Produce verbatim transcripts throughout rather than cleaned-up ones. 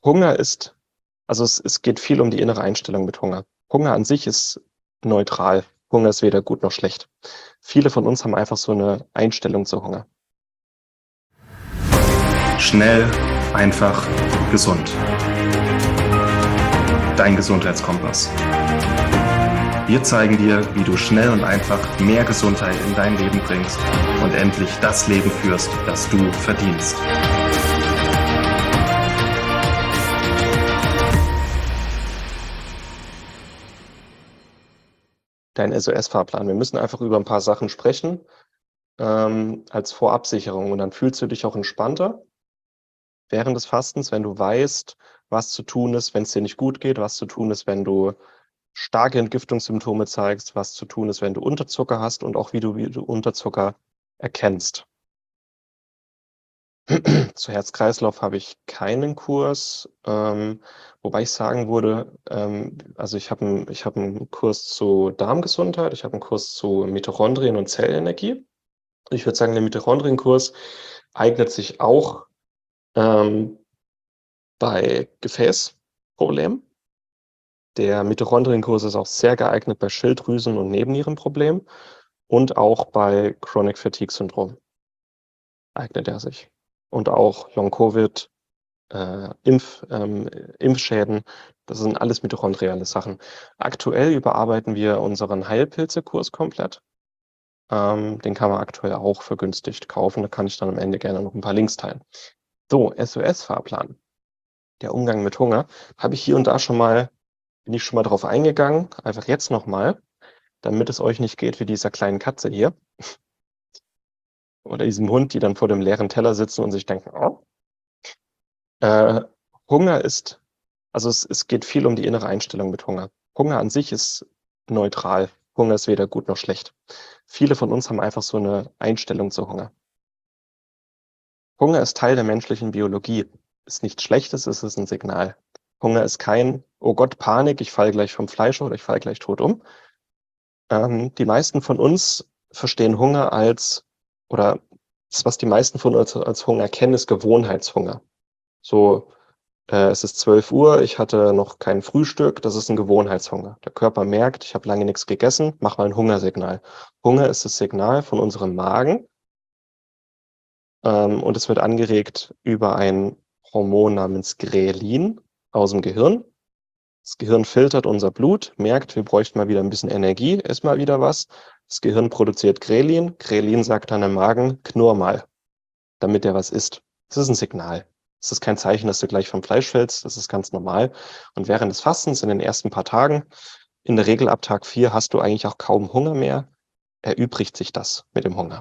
Hunger ist, also es, es geht viel um die innere Einstellung mit Hunger. Hunger an sich ist neutral. Hunger ist weder gut noch schlecht. Viele von uns haben einfach so eine Einstellung zu Hunger. Schnell, einfach, gesund. Dein Gesundheitskompass. Wir zeigen dir, wie du schnell und einfach mehr Gesundheit in dein Leben bringst und endlich das Leben führst, das du verdienst. Dein S O S-Fahrplan. Wir müssen einfach über ein paar Sachen sprechen, ähm, als Vorabsicherung. Und dann fühlst du dich auch entspannter während des Fastens, wenn du weißt, was zu tun ist, wenn es dir nicht gut geht, was zu tun ist, wenn du starke Entgiftungssymptome zeigst, was zu tun ist, wenn du Unterzucker hast und auch wie du, wie du Unterzucker erkennst. Zu Herz-Kreislauf habe ich keinen Kurs, ähm, wobei ich sagen würde, ähm, also ich habe einen ich habe einen Kurs zu Darmgesundheit, ich habe einen Kurs zu Mitochondrien und Zellenergie. Ich würde sagen, der Mitochondrienkurs eignet sich auch ähm, bei Gefäßproblemen. Der Mitochondrienkurs ist auch sehr geeignet bei Schilddrüsen- und Nebennierenproblemen und auch bei Chronic Fatigue Syndrom eignet er sich. Und auch Long-Covid, äh, Impf, ähm, Impfschäden, das sind alles mitochondriale Sachen. Aktuell überarbeiten wir unseren Heilpilze-Kurs komplett. Ähm, den kann man aktuell auch vergünstigt kaufen. Da kann ich dann am Ende gerne noch ein paar Links teilen. So, S O S-Fahrplan. Der Umgang mit Hunger. Habe ich hier und da schon mal, bin ich schon mal drauf eingegangen. Einfach jetzt nochmal, damit es euch nicht geht wie dieser kleinen Katze hier. Oder diesem Hund, die dann vor dem leeren Teller sitzen und sich denken, oh. Äh, Hunger ist, also es, es geht viel um die innere Einstellung mit Hunger. Hunger an sich ist neutral. Hunger ist weder gut noch schlecht. Viele von uns haben einfach so eine Einstellung zu Hunger. Hunger ist Teil der menschlichen Biologie. Ist nichts Schlechtes, es ist ein Signal. Hunger ist kein, oh Gott, Panik, ich falle gleich vom Fleisch oder ich falle gleich tot um. Ähm, die meisten von uns verstehen Hunger als, oder das, was die meisten von uns als Hunger kennen, ist Gewohnheitshunger. So, äh, es ist zwölf Uhr, ich hatte noch kein Frühstück, das ist ein Gewohnheitshunger. Der Körper merkt, ich habe lange nichts gegessen, mach mal ein Hungersignal. Hunger ist das Signal von unserem Magen, ähm, und es wird angeregt über ein Hormon namens Grelin aus dem Gehirn. Das Gehirn filtert unser Blut, merkt, wir bräuchten mal wieder ein bisschen Energie, ist mal wieder was. Das Gehirn produziert Grelin. Grelin sagt dann im Magen, knurr mal, damit der was isst. Das ist ein Signal. Das ist kein Zeichen, dass du gleich vom Fleisch fällst. Das ist ganz normal. Und während des Fastens in den ersten paar Tagen, in der Regel ab Tag vier, hast du eigentlich auch kaum Hunger mehr. Erübrigt sich das mit dem Hunger.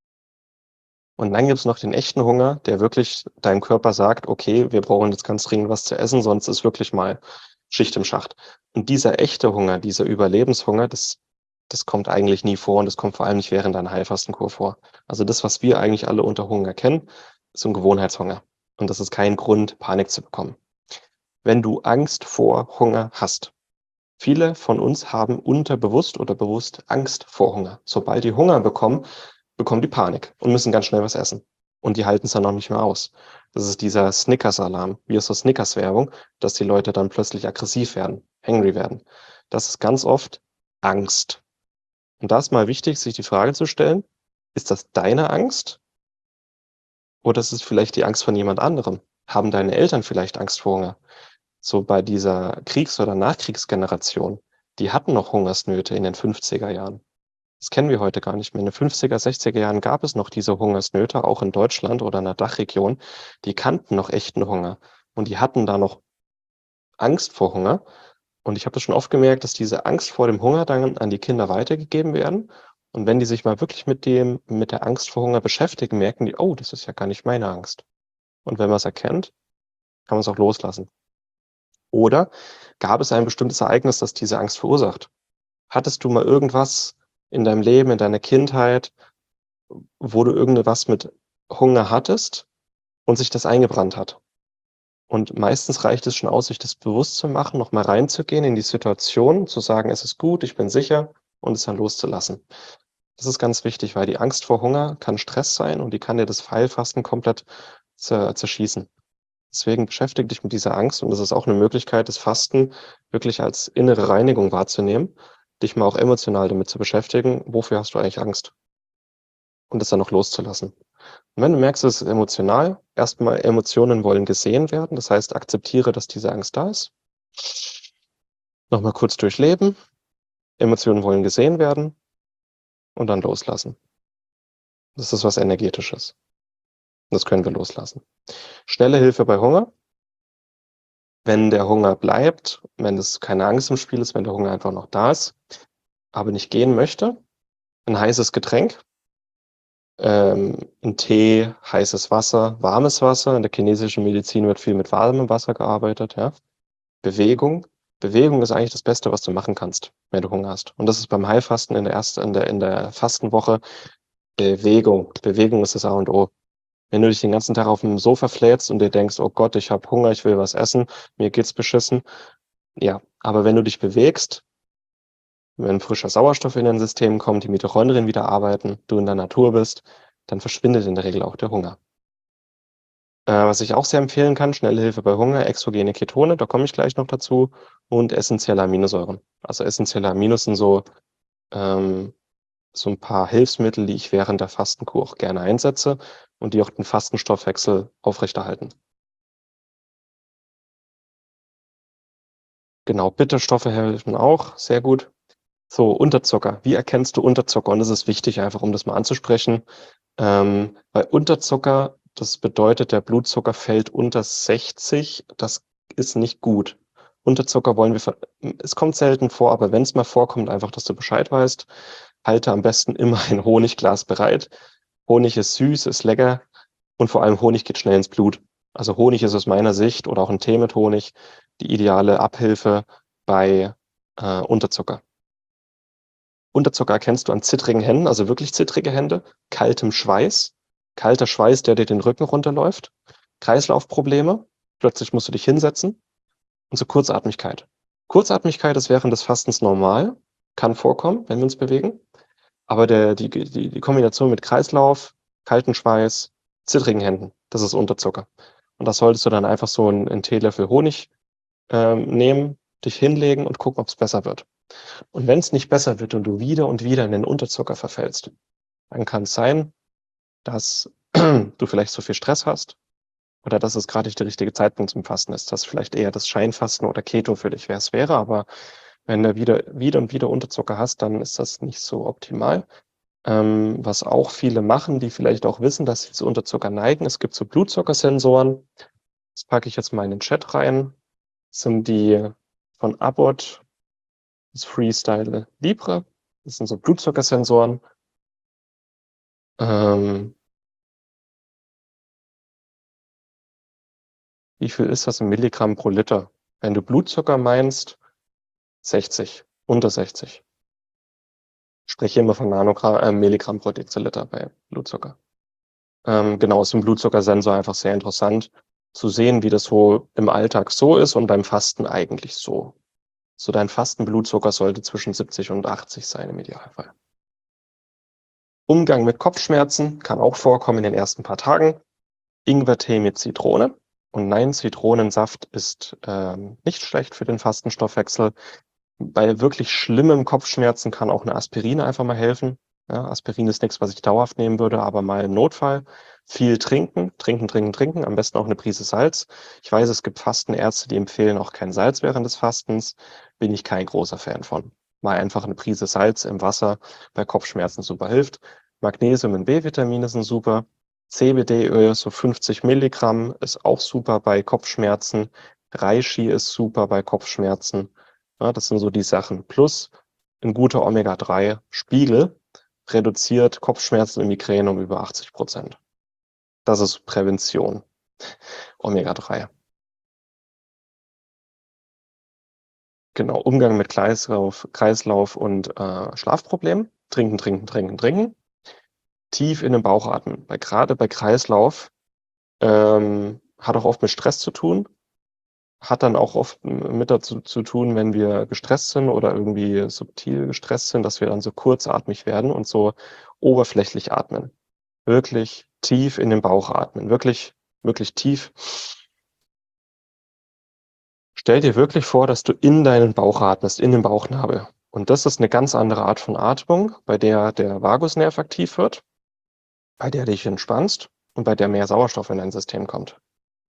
Und dann gibt's noch den echten Hunger, der wirklich deinem Körper sagt, okay, wir brauchen jetzt ganz dringend was zu essen, sonst ist wirklich mal Schicht im Schacht. Und dieser echte Hunger, dieser Überlebenshunger, das, das kommt eigentlich nie vor und das kommt vor allem nicht während deiner Heilfastenkur vor. Also das, was wir eigentlich alle unter Hunger kennen, ist ein Gewohnheitshunger. Und das ist kein Grund, Panik zu bekommen. Wenn du Angst vor Hunger hast, viele von uns haben unterbewusst oder bewusst Angst vor Hunger. Sobald die Hunger bekommen, bekommen die Panik und müssen ganz schnell was essen. Und die halten es dann noch nicht mehr aus. Das ist dieser Snickers-Alarm, wie aus der Snickers-Werbung, dass die Leute dann plötzlich aggressiv werden, hangry werden. Das ist ganz oft Angst. Und da ist mal wichtig, sich die Frage zu stellen, ist das deine Angst? Oder ist es vielleicht die Angst von jemand anderem? Haben deine Eltern vielleicht Angst vor Hunger? So bei dieser Kriegs- oder Nachkriegsgeneration, die hatten noch Hungersnöte in den fünfziger Jahren. Das kennen wir heute gar nicht mehr. In den fünfziger, sechziger Jahren gab es noch diese Hungersnöte, auch in Deutschland oder in der Dachregion. Die kannten noch echten Hunger und die hatten da noch Angst vor Hunger. Und ich habe das schon oft gemerkt, dass diese Angst vor dem Hunger dann an die Kinder weitergegeben werden. Und wenn die sich mal wirklich mit dem, mit der Angst vor Hunger beschäftigen, merken die, oh, das ist ja gar nicht meine Angst. Und wenn man es erkennt, kann man es auch loslassen. Oder gab es ein bestimmtes Ereignis, das diese Angst verursacht? Hattest du mal irgendwas in deinem Leben, in deiner Kindheit, wo du irgendwas mit Hunger hattest und sich das eingebrannt hat? Und meistens reicht es schon aus, sich das bewusst zu machen, noch mal reinzugehen in die Situation, zu sagen: „Es ist gut, ich bin sicher“, und es dann loszulassen. Das ist ganz wichtig, weil die Angst vor Hunger kann Stress sein und die kann dir das Heilfasten komplett zer zerschießen. Deswegen beschäftige dich mit dieser Angst und das ist auch eine Möglichkeit, das Fasten wirklich als innere Reinigung wahrzunehmen, dich mal auch emotional damit zu beschäftigen, wofür hast du eigentlich Angst? Und das dann auch loszulassen. Und wenn du merkst, es ist emotional, erstmal Emotionen wollen gesehen werden, das heißt, akzeptiere, dass diese Angst da ist. Noch mal kurz durchleben, Emotionen wollen gesehen werden und dann loslassen. Das ist was Energetisches. Das können wir loslassen. Schnelle Hilfe bei Hunger. Wenn der Hunger bleibt, wenn es keine Angst im Spiel ist, wenn der Hunger einfach noch da ist, aber nicht gehen möchte, ein heißes Getränk, ähm, 'n Tee, heißes Wasser, warmes Wasser. In der chinesischen Medizin wird viel mit warmem Wasser gearbeitet, ja. Bewegung. Bewegung ist eigentlich das Beste, was du machen kannst, wenn du Hunger hast. Und das ist beim Heilfasten in der ersten in der in der Fastenwoche Bewegung. Bewegung ist das A und O. Wenn du dich den ganzen Tag auf dem Sofa flätst und dir denkst: „Oh Gott, ich habe Hunger, ich will was essen, mir geht's beschissen." Ja, aber wenn du dich bewegst, wenn frischer Sauerstoff in dein System kommt, die Mitochondrien wieder arbeiten, du in der Natur bist, dann verschwindet in der Regel auch der Hunger. Äh, was ich auch sehr empfehlen kann, schnelle Hilfe bei Hunger, exogene Ketone, da komme ich gleich noch dazu, und essenzielle Aminosäuren. Also essenzielle Aminos sind so, ähm, so ein paar Hilfsmittel, die ich während der Fastenkur auch gerne einsetze und die auch den Fastenstoffwechsel aufrechterhalten. Genau, Bitterstoffe helfen auch, sehr gut. So, Unterzucker. Wie erkennst du Unterzucker? Und das ist wichtig, einfach um das mal anzusprechen. Ähm, bei Unterzucker, das bedeutet, der Blutzucker fällt unter sechzig. Das ist nicht gut. Unterzucker wollen wir ver es kommt selten vor, aber wenn es mal vorkommt, einfach, dass du Bescheid weißt, halte am besten immer ein Honigglas bereit. Honig ist süß, ist lecker und vor allem Honig geht schnell ins Blut. Also, Honig ist aus meiner Sicht oder auch ein Tee mit Honig die ideale Abhilfe bei, äh, Unterzucker. Unterzucker erkennst du an zittrigen Händen, also wirklich zittrige Hände, kaltem Schweiß, kalter Schweiß, der dir den Rücken runterläuft, Kreislaufprobleme, plötzlich musst du dich hinsetzen und so Kurzatmigkeit. Kurzatmigkeit ist während des Fastens normal, kann vorkommen, wenn wir uns bewegen, aber der die die die Kombination mit Kreislauf, kalten Schweiß, zittrigen Händen, das ist Unterzucker. Und das solltest du dann einfach so 'n 'n Teelöffel Honig, ähm, nehmen, dich hinlegen und gucken, ob's besser wird. Und wenn es nicht besser wird und du wieder und wieder in den Unterzucker verfällst, dann kann es sein, dass du vielleicht zu viel Stress hast oder dass es gerade nicht der richtige Zeitpunkt zum Fasten ist, dass vielleicht eher das Scheinfasten oder Keto für dich wär's wäre. Aber wenn du wieder wieder und wieder Unterzucker hast, dann ist das nicht so optimal. Ähm, was auch viele machen, die vielleicht auch wissen, dass sie zu Unterzucker neigen, es gibt so Blutzuckersensoren. Das packe ich jetzt mal in den Chat rein. Das sind die von Abbott, das Freestyle Libre. Das sind so Blutzuckersensoren. Ähm, wie viel ist das in Milligramm pro Liter? Wenn du Blutzucker meinst, sechzig, unter sechzig. Spreche immer von Nanogramm, äh, Milligramm pro Deziliter bei Blutzucker. Ähm, genau, ist 'n Blutzuckersensor einfach sehr interessant zu sehen, wie das so im Alltag so ist und beim Fasten eigentlich so. So dein Fastenblutzucker sollte zwischen siebzig und achtzig sein im Idealfall. Umgang mit Kopfschmerzen kann auch vorkommen in den ersten paar Tagen. Ingwertee mit Zitrone. Und nein, Zitronensaft ist, ähm, nicht schlecht für den Fastenstoffwechsel. Bei wirklich schlimmen Kopfschmerzen kann auch 'ne Aspirin einfach mal helfen. Ja, Aspirin ist nix, was ich dauerhaft nehmen würde, aber mal im Notfall. Viel trinken, trinken, trinken, trinken, am besten auch 'ne Prise Salz. Ich weiß, es gibt Fastenärzte, die empfehlen auch kein Salz während des Fastens. Bin ich kein großer Fan von. Mal einfach 'ne Prise Salz im Wasser bei Kopfschmerzen super hilft. Magnesium und B-Vitamine sind super. C B D-Öl, so fünfzig Milligramm, ist auch super bei Kopfschmerzen. Reishi ist super bei Kopfschmerzen. Ja, das sind so die Sachen. Plus 'n guter Omega drei Spiegel reduziert Kopfschmerzen und Migräne um über achtzig Prozent. Das ist Prävention. Omega drei. Genau, Umgang mit Kreislauf Kreislauf und, äh, Schlafproblemen. Trinken, trinken, trinken, trinken. Tief in den Bauch atmen, weil grade bei Kreislauf, ähm, hat auch oft mit Stress zu tun, hat dann auch oft m mit dazu zu tun, wenn wir gestresst sind oder irgendwie subtil gestresst sind, dass wir dann so kurzatmig werden und so oberflächlich atmen. Wirklich tief in den Bauch atmen, wirklich wirklich tief Stell dir wirklich vor, dass du in deinen Bauch atmest, in den Bauchnabel. Und das ist eine ganz andere Art von Atmung, bei der der Vagusnerv aktiv wird, bei der dich entspannst und bei der mehr Sauerstoff in dein System kommt.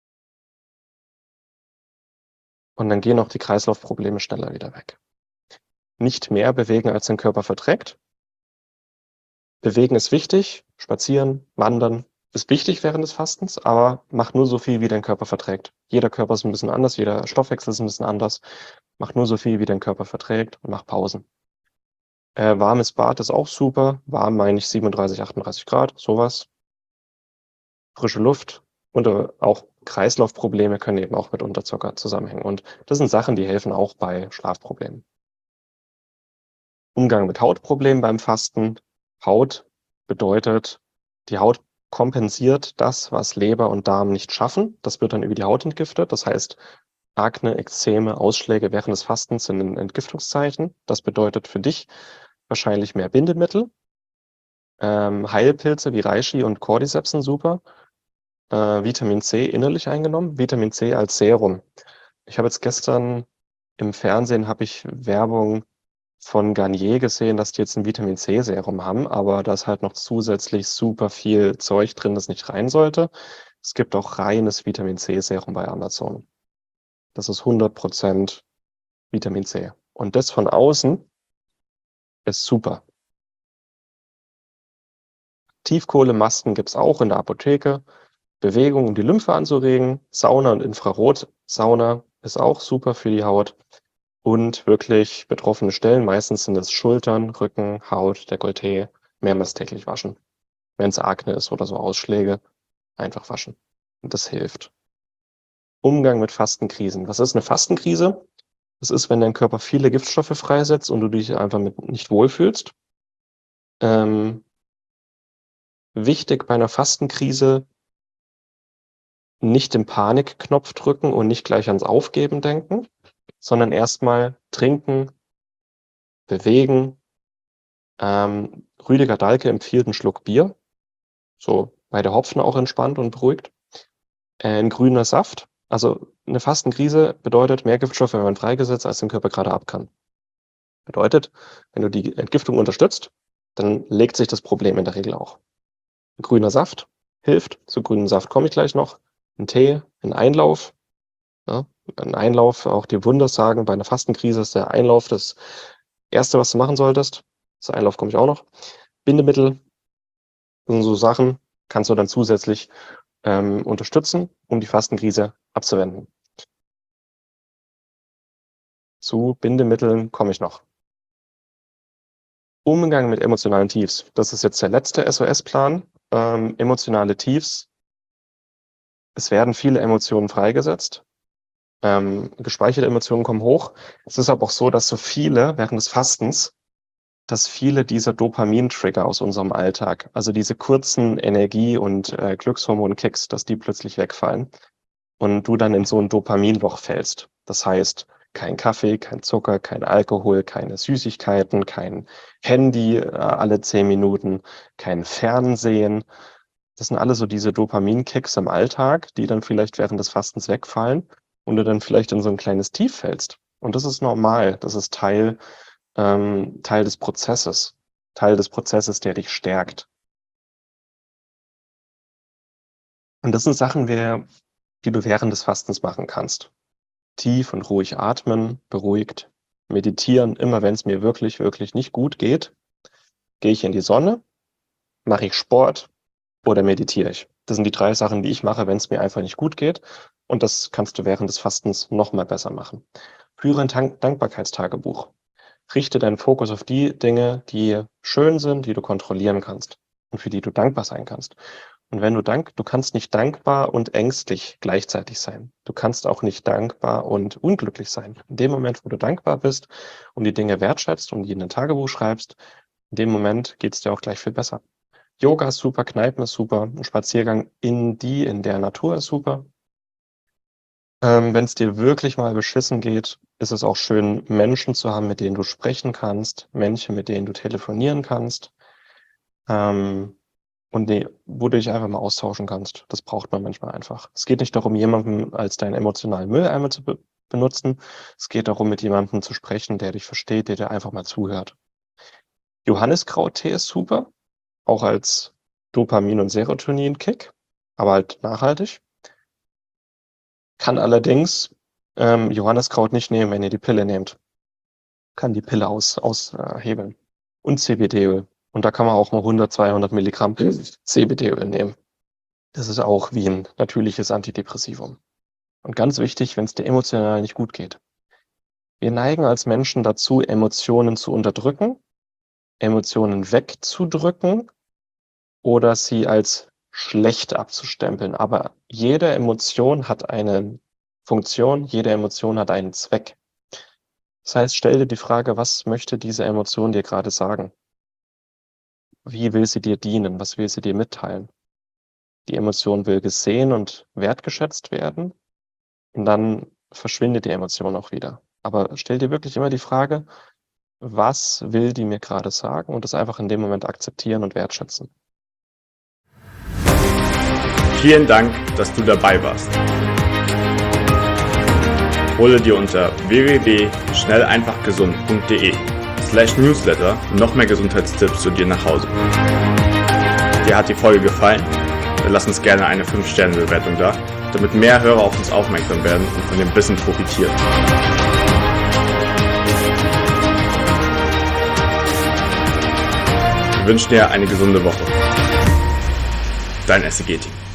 Und dann gehen auch die Kreislaufprobleme schneller wieder weg. Nicht mehr bewegen, als dein Körper verträgt. Bewegen ist wichtig, spazieren, wandern ist wichtig während des Fastens, aber mach nur so viel, wie dein Körper verträgt. Jeder Körper ist ein bisschen anders, jeder Stoffwechsel ist ein bisschen anders. Mach nur so viel, wie dein Körper verträgt und mach Pausen. Äh, warmes Bad ist auch super. Warm meine ich siebenunddreißig, achtunddreißig Grad, sowas. Frische Luft und äh, auch Kreislaufprobleme können eben auch mit Unterzucker zusammenhängen. Und das sind Sachen, die helfen auch bei Schlafproblemen. Umgang mit Hautproblemen beim Fasten. Haut bedeutet, die Haut kompensiert das, was Leber und Darm nicht schaffen. Das wird dann über die Haut entgiftet. Das heißt, Akne, Ekzeme, Ausschläge während des Fastens sind ein Entgiftungszeichen. Das bedeutet für dich wahrscheinlich mehr Bindemittel. Ähm, Heilpilze wie Reishi und Cordyceps sind super. Äh, Vitamin C innerlich eingenommen. Vitamin C als Serum. Ich habe jetzt gestern im Fernsehen habe ich Werbung von Garnier gesehen, dass die jetzt ein Vitamin C Serum haben, aber da ist halt noch zusätzlich super viel Zeug drin, das nicht rein sollte. Es gibt auch reines Vitamin C Serum bei Amazon. Das ist hundert Prozent Vitamin C. Und das von außen ist super. Tiefkohlemasken gibt's auch in der Apotheke. Bewegung, um die Lymphe anzuregen. Sauna und Infrarotsauna ist auch super für die Haut. Und wirklich betroffene Stellen, meistens sind es Schultern, Rücken, Haut, Dekolleté, mehrmals täglich waschen. Wenn es Akne ist oder so Ausschläge, einfach waschen. Und das hilft. Umgang mit Fastenkrisen. Was ist eine Fastenkrise? Das ist, wenn dein Körper viele Giftstoffe freisetzt und du dich einfach mit nicht wohlfühlst. Ähm, wichtig bei einer Fastenkrise, nicht den Panikknopf drücken und nicht gleich ans Aufgeben denken, sondern erstmal trinken, bewegen. Ähm, Rüdiger Dahlke empfiehlt einen Schluck Bier, so bei der Hopfen auch entspannt und beruhigt. Äh, ein grüner Saft. Also eine Fastenkrise bedeutet, mehr Giftstoffe werden freigesetzt, als dein Körper gerade ab kann. Bedeutet, wenn du die Entgiftung unterstützt, dann legt sich das Problem in der Regel auch. Ein grüner Saft hilft. Zu grünem Saft komme ich gleich noch. Ein Tee, ein Einlauf. Ja, ein Einlauf, auch die Wunder sagen, bei einer Fastenkrise ist der Einlauf das Erste, was du machen solltest. Zu Einlauf komme ich auch noch. Bindemittel, das sind so Sachen, kannst du dann zusätzlich ähm, unterstützen, um die Fastenkrise abzuwenden. Zu Bindemitteln komme ich noch. Umgang mit emotionalen Tiefs. Das ist jetzt der letzte S O S-Plan. Ähm, emotionale Tiefs. Es werden viele Emotionen freigesetzt. Ähm, gespeicherte Emotionen kommen hoch. Es ist aber auch so, dass so viele während des Fastens, dass viele dieser Dopamin-Trigger aus unserem Alltag, also diese kurzen Energie- und äh, Glückshormon-Kicks, dass die plötzlich wegfallen und du dann in so ein Dopaminloch fällst. Das heißt, kein Kaffee, kein Zucker, kein Alkohol, keine Süßigkeiten, kein Handy äh, alle zehn Minuten, kein Fernsehen. Das sind alle so diese Dopamin-Kicks im Alltag, die dann vielleicht während des Fastens wegfallen und du dann vielleicht in so ein kleines Tief fällst. Und das ist normal. Das ist Teil ähm, Teil des Prozesses, Teil des Prozesses, der dich stärkt. Und das sind Sachen, die, die du während des Fastens machen kannst. Tief und ruhig atmen, beruhigt, meditieren. Immer wenn es mir wirklich, wirklich nicht gut geht, gehe ich in die Sonne, mache ich Sport oder meditiere ich. Das sind die drei Sachen, die ich mache, wenn es mir einfach nicht gut geht. Und das kannst du während des Fastens noch mal besser machen. Führe ein Dank- Dankbarkeitstagebuch. Richte deinen Fokus auf die Dinge, die schön sind, die du kontrollieren kannst und für die du dankbar sein kannst. Und wenn du dank, du kannst nicht dankbar und ängstlich gleichzeitig sein. Du kannst auch nicht dankbar und unglücklich sein. In dem Moment, wo du dankbar bist und die Dinge wertschätzt und die in ein Tagebuch schreibst, in dem Moment geht es dir auch gleich viel besser. Yoga ist super, Kneipen ist super, ein Spaziergang in die, in der Natur ist super. Ähm, wenn es dir wirklich mal beschissen geht, ist es auch schön, Menschen zu haben, mit denen du sprechen kannst, Menschen, mit denen du telefonieren kannst, ähm, und die, wo du dich einfach mal austauschen kannst. Das braucht man manchmal einfach. Es geht nicht darum, jemanden als deinen emotionalen Mülleimer zu be benutzen. Es geht darum, mit jemandem zu sprechen, der dich versteht, der dir einfach mal zuhört. Johanniskrauttee ist super, auch als Dopamin- und Serotonin-Kick, aber halt nachhaltig. Kann allerdings ähm, Johanniskraut nicht nehmen, wenn ihr die Pille nehmt. Kann die Pille aus, aushebeln. Und C B D-Öl. Und da kann man auch mal hundert, zweihundert Milligramm C B D-Öl nehmen. Das ist auch wie ein natürliches Antidepressivum. Und ganz wichtig, wenn es dir emotional nicht gut geht. Wir neigen als Menschen dazu, Emotionen zu unterdrücken, Emotionen wegzudrücken oder sie als schlecht abzustempeln. Aber jede Emotion hat eine Funktion, jede Emotion hat einen Zweck. Das heißt, stell dir die Frage, was möchte diese Emotion dir gerade sagen? Wie will sie dir dienen? Was will sie dir mitteilen? Die Emotion will gesehen und wertgeschätzt werden und dann verschwindet die Emotion auch wieder. Aber stell dir wirklich immer die Frage, was will die mir gerade sagen und das einfach in dem Moment akzeptieren und wertschätzen. Vielen Dank, dass du dabei warst. Hole dir unter w w w punkt schnell einfach gesund punkt de slash newsletter noch mehr Gesundheitstipps zu dir nach Hause. Dir hat die Folge gefallen? Dann lass uns gerne eine fünf Sterne Bewertung da, damit mehr Hörer auf uns aufmerksam werden und von dem Wissen profitieren. Wir wünschen dir eine gesunde Woche. Dein S C G-Team.